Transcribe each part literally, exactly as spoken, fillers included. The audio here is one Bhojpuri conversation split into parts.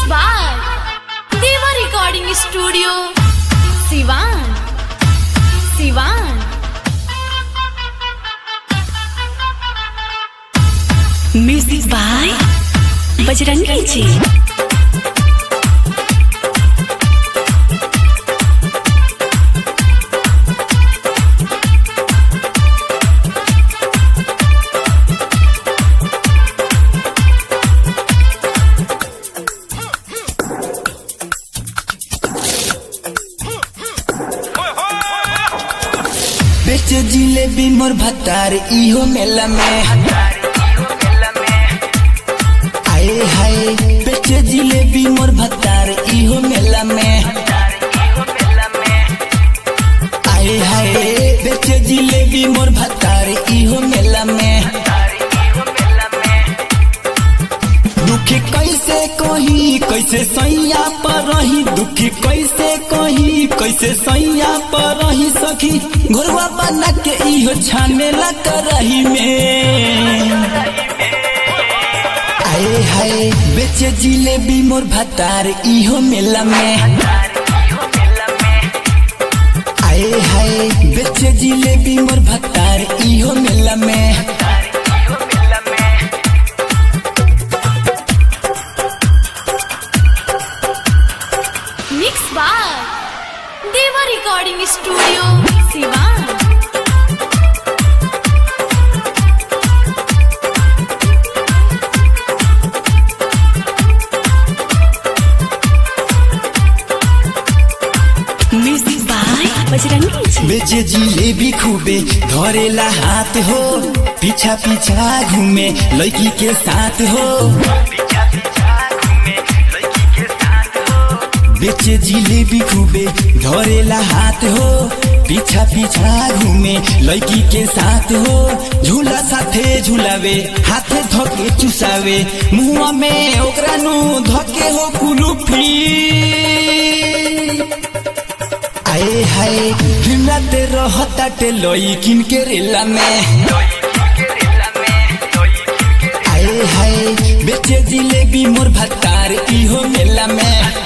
by Deva Recording Studio, Siwan. Siwan. Music by Bajrangi Ji. बेच जिलेबी मोर भतार इहो मेला में आए हाय बेच जिलेबी मोर भतार इहो मेला में आए हाय बेच जिलेबी मोर भतार इहो मेला में दुखी कैसे कही कैसे सैया पर रही दुखी कैसे कही कैसे सैया पर रही सखी घोरवा बना के इहो छानेला करही में आए हाय बेचे जिलेबी मोर भतार इहो मेला में आए हाय बेचे जिलेबी मोर भतार इहो मेला में Mixed by Deva Recording Studio, Siwan. Music by Bajrangi Ji. बेचे जिलेबी खूबे धरेला हाथ हो पीछा पीछा घूमे लड़की के साथ हो बेचे जिलेबी खूबे धरेला हाथ हो पीछा पीछा घूमे लड़की के साथ हो झूला साथे झूलावे हाथे धोके चुसावे मुआ में ओकरा नु धोके हो कुलूफी आए हाय हिलते रहताटे लईकिन के रेला में आए हाय बेचे जिलेबी मोर भतार इहो मेला में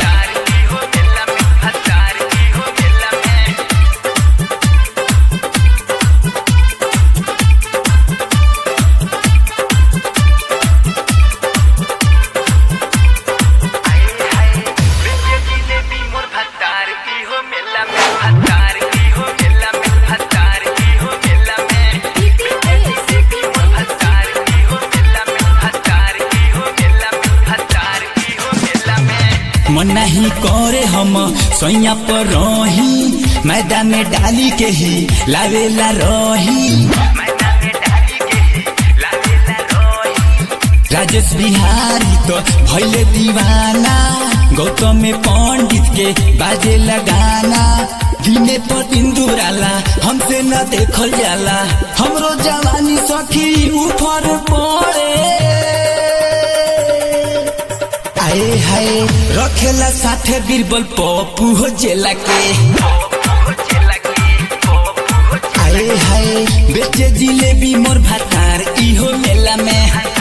मन नहीं करे हम सोया पर रही मैदान में डाली के ही लावेला रही राजेश बिहारी तो भैले दीवाना गौतम में पंडित के बाजे लगाना दिने पर इंदुराला हमसे न देखल जाला हमरो जवानी सखी ऊपर पड़े आए हाय रखेला साथे बीरबल पप्पू हो जेला के आए हाय बेचे जिलेबी मोर भतार इहो मेला में